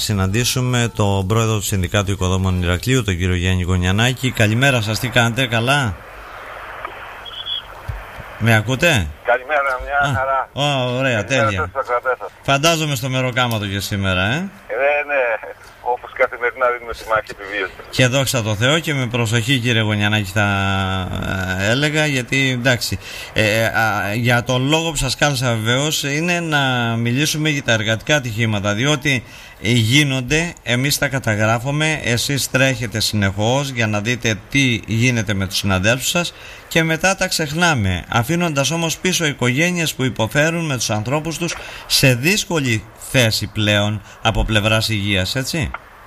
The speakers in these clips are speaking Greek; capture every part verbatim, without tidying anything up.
συναντήσουμε τον πρόεδρο του Συνδικάτου Οικοδόμων Ηρακλείου, τον κύριο Γιάννη Γωνιανάκη. Καλημέρα σας, τι κάνετε, καλά? Με ακούτε? Καλημέρα, μια χαρά. Ω, ωραία, τέλεια. Φαντάζομαι στο Μεροκάματο και σήμερα, ε? Ε, ναι, όπως καθημερινά δίνουμε τη μάχη επιβίωση. Και δόξα τω Θεώ, και με προσοχή, κύριε Γωνιανάκη, θα έλεγα, γιατί εντάξει, ε, α, για τον λόγο που σας κάλεσα βεβαίως είναι να μιλήσουμε για τα εργατικά ατυχήματα, διότι γίνονται, εμείς τα καταγράφουμε, εσείς τρέχετε συνεχώς για να δείτε τι γίνεται με τους συναδέλφους σας και μετά τα ξεχνάμε, αφήνοντας όμως πίσω οικογένειες που υποφέρουν με τους ανθρώπους τους σε δύσκολη θέση πλέον από πλευράς υγείας, έτσι?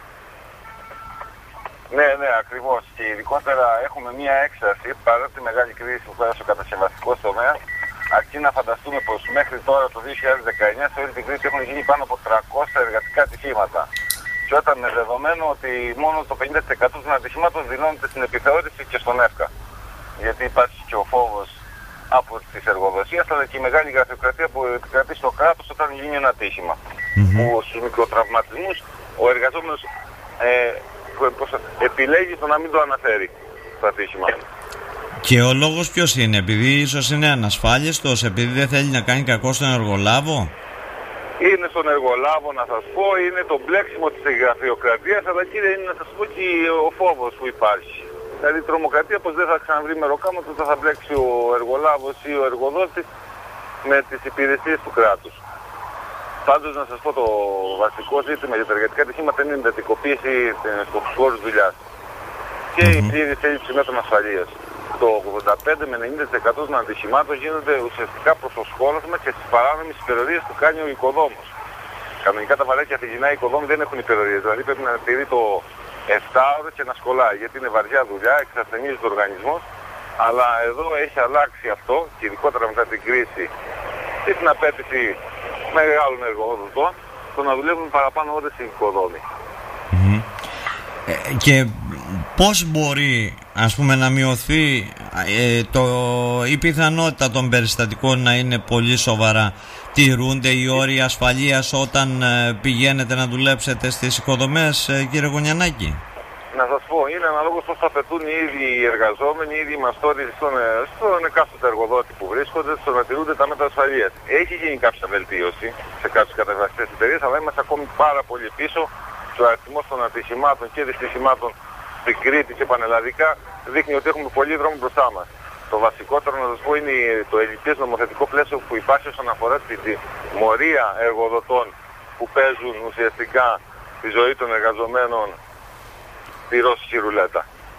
Ναι, ναι, ακριβώς. Και ειδικότερα έχουμε μία έξαρση παρά τη μεγάλη κρίση που πέρασε ο κατασκευαστικός τομέας. Αρκεί να φανταστούμε πως μέχρι τώρα το δύο χιλιάδες δεκαεννιά σε όλη την κρίση έχουν γίνει πάνω από τριακόσια εργατικά ατυχήματα. Και όταν είναι δεδομένο ότι μόνο το πενήντα τοις εκατό των ατυχημάτων δηλώνεται στην επιθεώρηση και στον ΕΦΚΑ. Γιατί υπάρχει και ο φόβος από τις εργοδοσίες, αλλά και η μεγάλη γραφειοκρατία που επικρατεί στο κράτος όταν γίνει ένα ατύχημα. Mm-hmm. Που στους μικροτραυματισμούς ο εργαζόμενος ε, επιλέγει το να μην το αναφέρει το ατύχημα. Και ο λόγος ποιος είναι? Επειδή ίσως είναι ανασφάλιστος, επειδή δεν θέλει να κάνει κακό στον εργολάβο? Είναι στον εργολάβο, να σας πω, είναι το μπλέξιμο της γραφειοκρατίας, αλλά κύριε είναι να σας πω και ο φόβος που υπάρχει. Δηλαδή η τρομοκρατία πως δεν θα ξαναβρει Μεροκάματο, δεν θα μπλέξει ο εργολάβος ή ο εργοδότης με τις υπηρεσίες του κράτους. Πάντως να σας πω, το βασικό ζήτημα για τα εργατικά ατυχήματα είναι η εντατικοποίηση στους χώρους δουλειάς και η πλήρης έλλειψη μέτρων ασφαλείας. Το ογδόντα πέντε με ενενήντα τοις εκατό των ατυχημάτων γίνονται ουσιαστικά προς το σκόλασμα και στις παράνομες υπερορίες που κάνει ο οικοδόμος. Κανονικά τα βαρέκια Αθηγινά οι οικοδόμοι δεν έχουν υπερορίες, δηλαδή πρέπει να τηρεί το εφτάωρο και να σκολάει, γιατί είναι βαριά δουλειά, εξασθενίζεται ο οργανισμός, αλλά εδώ έχει αλλάξει αυτό και ειδικότερα μετά την κρίση και την απέτηση μεγάλων εργοδοτών το να δουλεύουν παραπάνω ώρες οι οικοδόμοι. Mm-hmm. Ε, και πώς μπορεί, ας πούμε, να μειωθεί ε, το, η πιθανότητα των περιστατικών να είναι πολύ σοβαρά? Τηρούνται οι όροι ασφαλείας όταν ε, πηγαίνετε να δουλέψετε στις οικοδομές, ε, κύριε Γωνιανάκη? Να σας πω, είναι αναλόγως πώς θα απαιτούν οι ίδιοι οι εργαζόμενοι, οι ίδιοι μαστόροι στον, στον εκάστοτε εργοδότη που βρίσκονται, στο να τηρούνται τα μέτρα ασφαλείας. Έχει γίνει κάποια βελτίωση σε κάποιες κατασκευαστικές εταιρείες, αλλά είμαστε ακόμη πάρα πολύ πίσω. Και ο αριθμός των ατυχημάτων και δυστυχημάτων στην Κρήτη και πανελλαδικά δείχνει ότι έχουμε πολύ δρόμο μπροστά μας. Το βασικότερο να σας πω είναι το ελλειπές νομοθετικό πλαίσιο που υπάρχει όσον αφορά τη τιμωρία εργοδοτών που παίζουν ουσιαστικά τη ζωή των εργαζομένων τη ρώσικη ρουλέτα.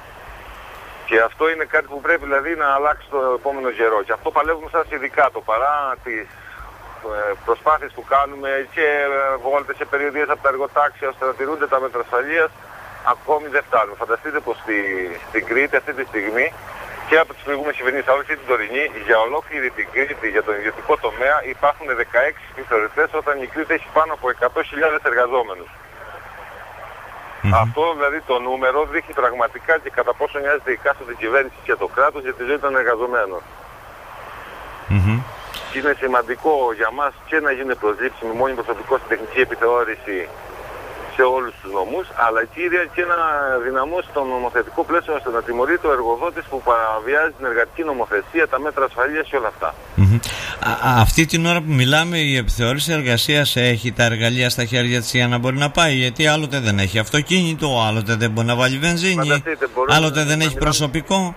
Και αυτό είναι κάτι που πρέπει δηλαδή να αλλάξει το επόμενο καιρό. Και αυτό παλεύουμε σαν συνδικάτο, παρά τις προσπάθειες που κάνουμε και βόλτες σε περιοδίες από τα εργοτάξια ώστε να τηρούνται τα μέτρα ασφαλείας, ακόμη δεν φτάνουμε. Φανταστείτε πως στη, στην Κρήτη αυτή τη στιγμή και από τις προηγούμενες κυβερνήσεις, αλλά και την τωρινή, για ολόκληρη την Κρήτη, για τον ιδιωτικό τομέα, υπάρχουν δεκαέξι επιθεωρητές όταν η Κρήτη έχει πάνω από εκατό χιλιάδες εργαζόμενους. Mm-hmm. Αυτό δηλαδή το νούμερο δείχνει πραγματικά και κατά πόσο νοιάζεται η κάθε κυβέρνηση και το κράτος για τη ζωή των εργαζομένων. Mm-hmm. Και είναι σημαντικό για μας και να γίνει προσλήψη με μόνιμο προσωπικό στην τεχνική επιθεώρηση σε όλους τους νομούς, αλλά κύρια και να δυναμώσει το νομοθετικό πλαίσιο ώστε να τιμωρεί το εργοδότης που παραβιάζει την εργατική νομοθεσία, τα μέτρα ασφαλείας και όλα αυτά. Mm-hmm. Α, αυτή την ώρα που μιλάμε, η επιθεώρηση εργασίας έχει τα εργαλεία στα χέρια της για να μπορεί να πάει, γιατί άλλοτε δεν έχει αυτοκίνητο, άλλοτε δεν μπορεί να βάλει βενζίνη, άλλοτε δεν έχει προσωπικό.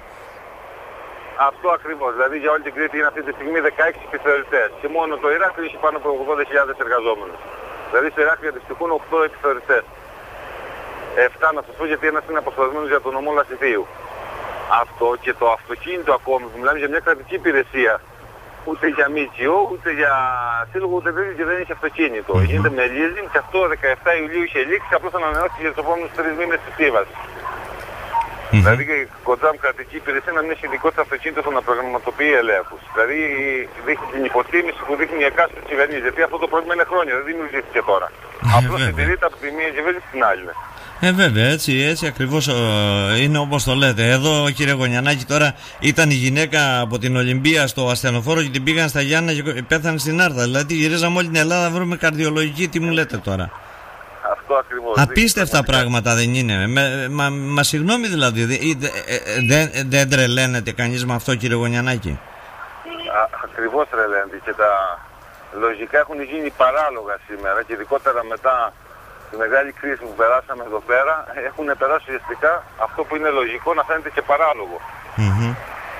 Αυτό ακριβώς. Δηλαδή για όλη την Κρήτη είναι αυτή τη στιγμή δεκαέξι επιθεωρητές. Και μόνο το Ηράκλειο έχει πάνω από ογδόντα χιλιάδες εργαζόμενους. Δηλαδή στο Ηράκλειο αντιστοιχούν οκτώ επιθεωρητές. εφτά να σας πω γιατί ένας είναι αποσπασμένος για τον νομό Λασιθίου. Αυτό και το αυτοκίνητο ακόμη που μιλάμε για μια κρατική υπηρεσία. Ούτε για ΜΚΟ, ούτε για σύλλογο, ούτε δεν, και δεν έχει αυτοκίνητο. Mm-hmm. Γίνεται με leasing και αυτό δεκαεφτά Ιουλίου είχε λήξει, απλώς ανανεώθηκε για τους επόμενους τρεις μήνες της σύμβασης. Mm-hmm. Δηλαδή κοντά μου κρατική υπηρεσία να μην έχει ειδικό της αυτοκίνητος να προγραμματοποιεί ελέγχους. Δηλαδή δείχνει την υποτίμηση που δείχνει η εκάστοτε κυβερνήση. Γιατί αυτό το πρόβλημα είναι χρόνια, δεν δημιουργήθηκε τώρα. Mm-hmm. Απλώς συντηρείται από τη μία κυβέρνηση στην άλλη. Ε, βέβαια, έτσι, έτσι ακριβώς ε, είναι όπως το λέτε. Εδώ, κύριε Γωνιανάκη, τώρα ήταν η γυναίκα από την Ολυμπία στο ασθενοφόρο και την πήγαν στα Γιάννα και πέθανε στην Άρτα. Δηλαδή, γυρίζαμε όλη την Ελλάδα να βρούμε καρδιολογική. Τι μου λέτε τώρα? Αυτό Αυτό ακριβώς. Απίστευτα πράγματα δεν είναι. Με, μα, μα συγγνώμη δηλαδή, δεν δε, δε, δε τρελαίνεται κανείς με αυτό, κύριε Γωνιανάκη? Ακριβώς τρελαίνεται, και τα λογικά έχουν γίνει παράλογα σήμερα, και ειδικότερα μετά τη μεγάλη κρίση που περάσαμε εδώ πέρα, έχουν περάσει ουσιαστικά αυτό που είναι λογικό να φαίνεται και παράλογο. Mm-hmm.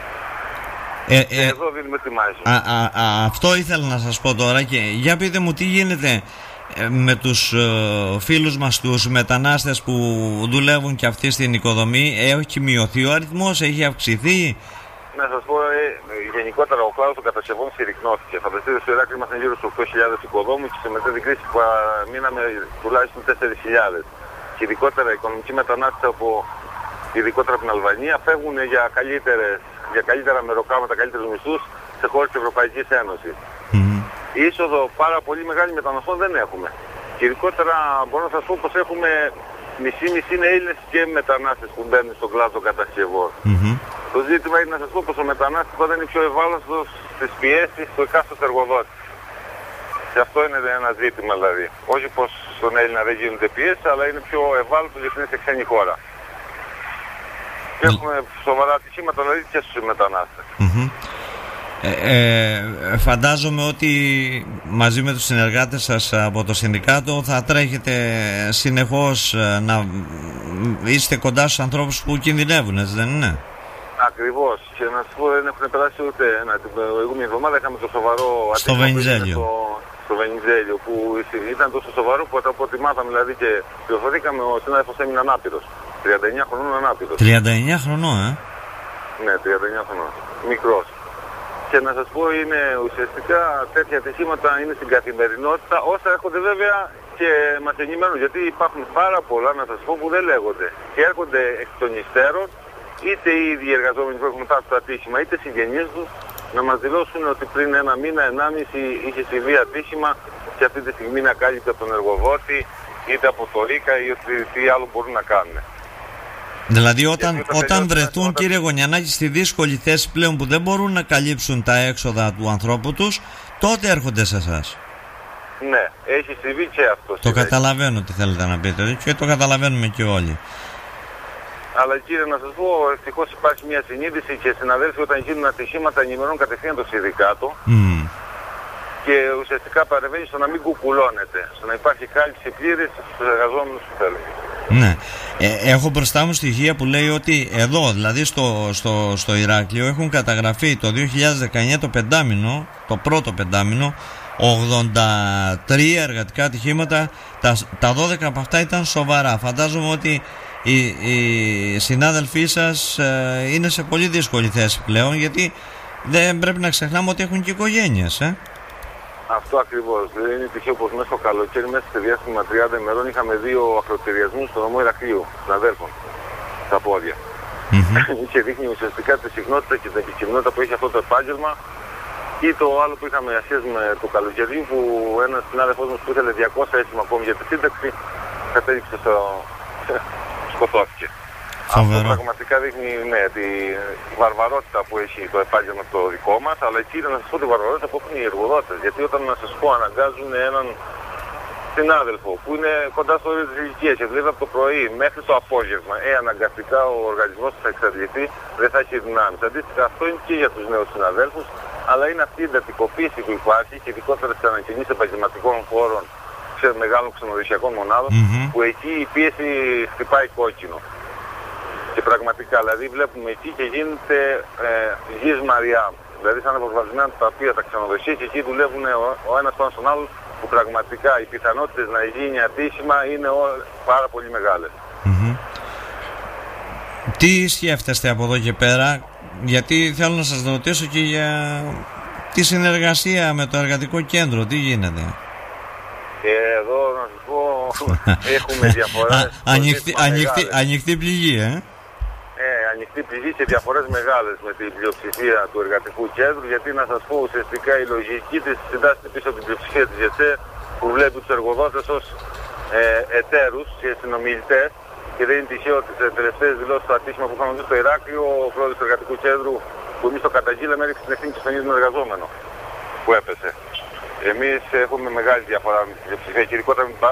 Ε, και ε, εδώ δίνουμε τη μάχη. Α, α, α, αυτό ήθελα να σας πω τώρα, και για πείτε μου τι γίνεται με τους ε, φίλους μας τους μετανάστες που δουλεύουν και αυτοί στην οικοδομή. Έχει μειωθεί ο αριθμός, έχει αυξηθεί? Να σας πω, ε, γενικότερα ο κλάδος των κατασκευών συρρυκνώθηκε. Φανταστείτε, στο Ηράκλειο ήμασταν γύρω στους οκτώ χιλιάδες οικοδόμους και σε μετά την κρίση που μείναμε τουλάχιστον τέσσερις χιλιάδες. Και ειδικότερα οι οικονομικοί μετανάστες από, ειδικότερα από την Αλβανία, φεύγουν για, για καλύτερα μεροκάματα, καλύτερους μισθούς σε χώρες της Ευρωπαϊκής Ένωσης. Mm-hmm. Η είσοδο πάρα πολύ μεγάλη μεταναστών δεν έχουμε. Και ειδικότερα μπορώ να σας πω πως έχουμε μισή-μισή είναι Έλληνες και μετανάστες που μπαίνουν στον κλάδο των κατασκευών. Mm-hmm. Το ζήτημα είναι να σας πω πως ο μετανάστης πάντα είναι πιο ευάλωτος στις πιέσεις του εκάστοτε εργοδότη. Και αυτό είναι ένα ζήτημα δηλαδή. Όχι πως στον Έλληνα δεν γίνονται πιέσεις, αλλά είναι πιο ευάλωτος γιατί είναι σε ξένη χώρα. Και έχουμε σοβαρά ατυχήματα δηλαδή και στους μετανάστες. Mm-hmm. Ε, ε, φαντάζομαι ότι μαζί με τους συνεργάτες σας από το συνδικάτο θα τρέχετε συνεχώς να είστε κοντά στους ανθρώπους που κινδυνεύουν, έτσι δεν είναι? Ακριβώς. Και να σας πω, δεν έχουν περάσει ούτε ένα. Την προηγούμενη εβδομάδα είχαμε το σοβαρό στο Βενιζέλιο. Στο, στο Βενιζέλιο, που ήταν τόσο σοβαρό που από ό,τι μάθαμε δηλαδή και πληροφορήκαμε, ο συνάδελφος έμεινε ανάπηρος. τριάντα εννιά χρονών ανάπηρος. τριάντα εννιά χρονών, ε? Ναι, τριάντα εννιά χρονών. Μικρός. Και να σας πω, είναι ουσιαστικά τέτοια ατυχήματα είναι στην καθημερινότητα, όσα έρχονται βέβαια και μας ενημερώνουν. Γιατί υπάρχουν πάρα πολλά, να σας πω, που δεν λέγονται. Και έρχονται εκ των υστέρων, είτε οι ίδιοι εργαζόμενοι που έχουν φτάσει στο ατύχημα, είτε συγγενείς τους, να μας δηλώσουν ότι πριν ένα μήνα, ενάμιση είχε συμβεί ατύχημα και αυτή τη στιγμή είναι ακάλυπτο από τον εργοδότη, είτε από το ΡΙΚΑ ή ότι τι άλλο μπορούν να κάνουν. Δηλαδή όταν, όταν βρεθούν όταν... κύριε Γωνιανάκη στη δύσκολη θέση πλέον που δεν μπορούν να καλύψουν τα έξοδα του ανθρώπου τους, τότε έρχονται σε εσάς. Ναι, έχει συμβεί και αυτό. Το καταλαβαίνω τι θέλετε να πείτε και το καταλαβαίνουμε και όλοι. Αλλά κύριε, να σας πω, ευτυχώς υπάρχει μια συνείδηση και συναδέλφοι όταν γίνουν ατυχήματα ενημερώνουν κατευθείαν το συνδικάτο. Mm. Και ουσιαστικά παρεμβαίνει στο να μην κουκουλώνεται, στο να υπάρχει κάλυψη πλήρης στους εργαζόμενους που θέλουν. Ναι. Ε, έχω μπροστά μου στοιχεία που λέει ότι εδώ, δηλαδή στο, στο, στο Ηράκλειο, έχουν καταγραφεί το δύο χιλιάδες δεκαεννιά το πεντάμινο, το πρώτο πεντάμινο, ογδόντα τρία εργατικά ατυχήματα, τα, τα δώδεκα από αυτά ήταν σοβαρά. Φαντάζομαι ότι οι, οι συνάδελφοί σας ε, είναι σε πολύ δύσκολη θέση πλέον, γιατί δεν πρέπει να ξεχνάμε ότι έχουν και οικογένειες, ε. Αυτό ακριβώς. Δεν είναι τυχαίο πως μέσα στο καλοκαίρι, μέσα σε διάστημα τριάντα ημερών, είχαμε δύο ακροτηριασμούς στο νομό Ηρακλείου, συναδέλφων, στα πόδια. Mm-hmm. Και δείχνει ουσιαστικά τη συχνότητα και την επικοινωνία που έχει αυτό το επάγγελμα. Ή το άλλο που είχαμε ασχέση με το καλοκαίρι, που ένας συνάδελφός μας που ήθελε διακόσια έτοιμα ακόμη για τη σύνταξη, κατέληξε στο... σκοτώθηκε. Αυτό πραγματικά δείχνει, ναι, τη βαρβαρότητα που έχει το επάγγελμα το δικό μας, αλλά εκεί να σας πω τη βαρβαρότητα που έχουν οι εργοδότες. Γιατί όταν, να σας πω, αναγκάζουν έναν συνάδελφο που είναι κοντά στο όριο της ηλικίας και δουλεύει από το πρωί μέχρι το απόγευμα, ε, αναγκαστικά ο οργανισμός θα εξαντληθεί, δεν θα έχει δυνάμεις. Αντίστοιχα, αυτό είναι και για τους νέους συναδέλφους, αλλά είναι αυτή η εντατικοποίηση που υπάρχει και ειδικότερα στις ανακοινήσεις επαγγελματικών χώρων, σε μεγάλων ξενοδοχειακών μονάδων, mm-hmm. που εκεί η πίεση χτυπάει κόκκινο. Και πραγματικά, δηλαδή βλέπουμε εκεί και γίνεται ε, γης Μαριά. Δηλαδή σαν αποσβασμένα τα οποία τα ξενοδοχεία και εκεί δουλεύουν ο, ο ένας πάνω στον άλλο, που πραγματικά οι πιθανότητες να γίνει ατύχημα είναι ό, πάρα πολύ μεγάλες. Mm-hmm. Τι σκέφτεστε από εδώ και πέρα, γιατί θέλω να σας ρωτήσω και για τη συνεργασία με το εργατικό κέντρο, τι γίνεται? Και εδώ να σας πω, έχουμε διαφορές. Ανοιχτή, ανοιχτή, ανοιχτή πληγή, ε? Ε, ανοιχτή πληγή και διαφορές μεγάλες με την πλειοψηφία του εργατικού κέντρου, γιατί να σας πω ουσιαστικά η λογική της συντάσσεται πίσω από την πλειοψηφία της ΓΕΣΕ, που βλέπει τους εργοδότες ως ε, εταίρους και συνομιλητές, και δεν είναι τυχαίο ότι σε τελευταίες δηλώσεις στο ατύχημα που είχαμε δει στο Ηράκλειο, ο πρόεδρος του εργατικού κέντρου που εμείς το καταγγείλαμε έριξε την ευθύνη και στον ίδιο εργαζόμενο που έπεσε. Εμείς έχουμε μεγάλη διαφορά με την πλειοψηφία και ειδικότερα με την παράταξη της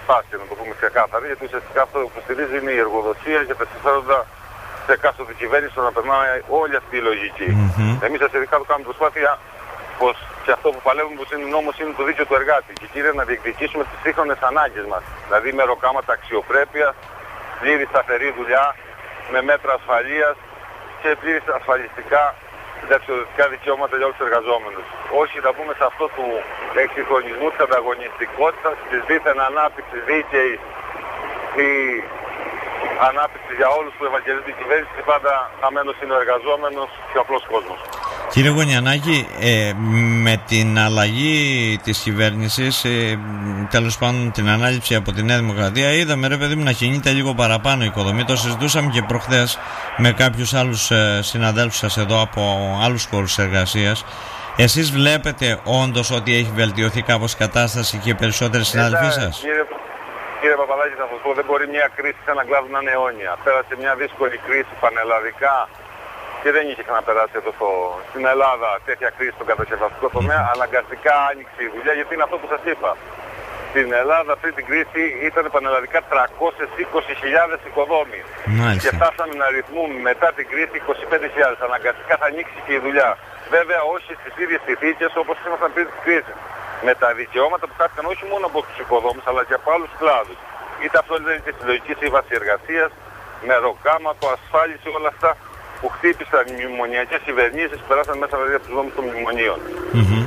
στάση, να το πούμε ξεκάθαρα, γιατί ουσιαστικά αυτό που στηρίζει είναι η εργοδοσία και τα συμφέροντα σε εκάστοτε κυβέρνηση να περνάει όλη αυτή η λογική. Mm-hmm. Εμείς αστερικά το κάνουμε προσπάθεια πως και αυτό που παλεύουμε πως είναι νόμος είναι το δίκαιο του εργάτη. Και κύριε να διεκδικήσουμε τις σύγχρονες ανάγκες μας. Δηλαδή με ροκάματα αξιοπρέπειας, πλήρη σταθερή δουλειά, με μέτρα ασφαλείας και πλήρη ασφαλιστικά συνταξιοδοτικά δικαιώματα για όλους τους εργαζόμενους. Όχι να πούμε σε αυτό του εξυγχρονισμού, της ανταγωνιστικότητας, της δίθεν ανάπτυξης δίκαιης, η ανάπτυξη για όλους που ευαγγελίζουν την κυβέρνηση, πάντα αμένος είναι ο εργαζόμενος και ο απλός κόσμος. Κύριε Γωνιανάκη, ε, με την αλλαγή της κυβέρνησης, ε, τέλος πάντων την ανάληψη από τη Νέα Δημοκρατία, είδαμε ρε παιδί μου να κινείται λίγο παραπάνω η οικοδομή. Το συζητούσαμε και προχθές με κάποιους άλλους ε, συναδέλφους σας εδώ από άλλους χώρους εργασίας. Εσείς βλέπετε όντως ότι έχει βελτιωθεί κάπως η κατάσταση και οι περισσότεροι συνάδελφοί σας? Κύριε, κύριε Παπαδάκη, θα σας πω, δεν μπορεί μια κρίση σε έναν κλάδο να είναι αιώνια. Πέρασε μια δύσκολη κρίση πανελλαδικά και δεν είχε ξαναπεράσει εδώ στο, στην Ελλάδα τέτοια κρίση στον κατασκευαστικό τομέα. Mm. Αναγκαστικά άνοιξε η δουλειά, γιατί είναι αυτό που σας είπα. Στην Ελλάδα αυτή την κρίση ήταν πανελλαδικά τριακόσιες είκοσι χιλιάδες οικοδόμοι. Μάλιστα. Και φτάσαμε να ρυθμούμε μετά την κρίση είκοσι πέντε χιλιάδες. Αναγκαστικά θα ανοίξει και η δουλειά. Βέβαια όχι στις ίδιες συνθήκες όπως ήμασταν πριν την κρίση. Με τα δικαιώματα που χάθηκαν όχι μόνο από τους οικοδόμους αλλά και από άλλους κλάδους. Είτε αυτό λέγεται συλλογική σύμβαση εργασίας, με ροκάματο, ασφάλιση, όλα αυτά που χτύπησαν οι μνημονιακές κυβερνήσεις που περάσαν μέσα δηλαδή, από τους νόμους των μνημονίων. Mm-hmm.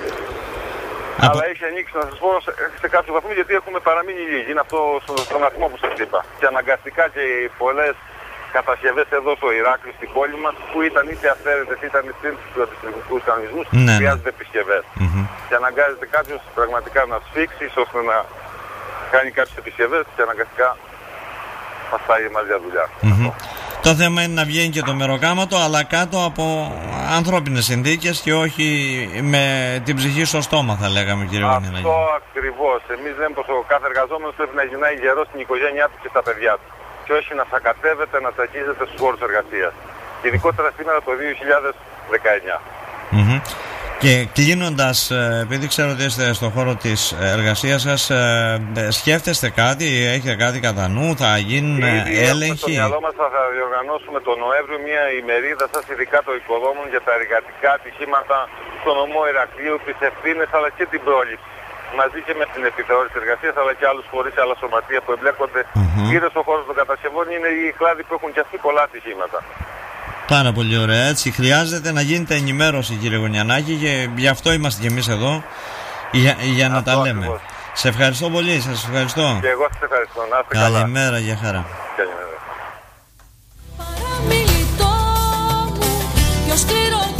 Αλλά από... έχει ανοίξει, να σας πω, σε, σε κάποιο βαθμό γιατί έχουμε παραμείνει λίγοι. Είναι αυτό στον αριθμό που σας είπα. Και αναγκαστικά και οι πολλές κατασκευές εδώ στο Ηράκλειο, στην πόλη μας, που ήταν είτε αυθαίρετες είτε ανοιχτές στους αντιστοιχικούς κανονισμούς, ναι, χρειάζονται επισκευές. Mm-hmm. Και αναγκάζεται κάποιος πραγματικά να σφίξει ώστε να κάνει κάποιες επισκευές και αναγκαστικά μας πάει μας για δουλειά. Mm-hmm. Το θέμα είναι να βγαίνει και το μεροκάματο, αλλά κάτω από ανθρώπινες συνθήκες και όχι με την ψυχή στο στόμα, θα λέγαμε, κύριε Γωνιανάκη. Αυτό ακριβώς. Εμείς λέμε πως ο κάθε εργαζόμενος πρέπει να γυρνάει γερός στην οικογένειά του και στα παιδιά του. Και όχι να σακατεύεται, να τσακίζεται στους χώρους εργασίας. Και ειδικότερα σήμερα το δύο χιλιάδες δεκαεννιά. Mm-hmm. Και κλείνοντας, επειδή ξέρω ότι είστε στον χώρο της εργασίας σας, σκέφτεστε κάτι, έχετε κάτι κατά νου, θα γίνουν έλεγχοι? Στο μυαλό μας θα διοργανώσουμε τον Νοέμβριο μια ημερίδα σας ειδικά των οικοδόμων για τα εργατικά ατυχήματα στο νομό Ηρακλείου, τις ευθύνες αλλά και την πρόληψη. Μαζί και με την επιθεώρηση εργασίας αλλά και άλλους φορείς, άλλα σωματεία που εμπλέκονται mm-hmm. γύρω στον χώρο των κατασκευών, είναι οι κλάδοι που έχουν και αυτοί πολλά ατυχήματα. Πάρα πολύ ωραία. Έτσι χρειάζεται να γίνεται ενημέρωση, κύριε Γωνιανάκη, και γι' αυτό είμαστε κι εμείς εδώ για, για να τα λέμε. Ακριβώς. Σε ευχαριστώ πολύ, σας ευχαριστώ. Και εγώ σας ευχαριστώ. Να είστε καλά. Καλημέρα, για χαρά. Καλημέρα.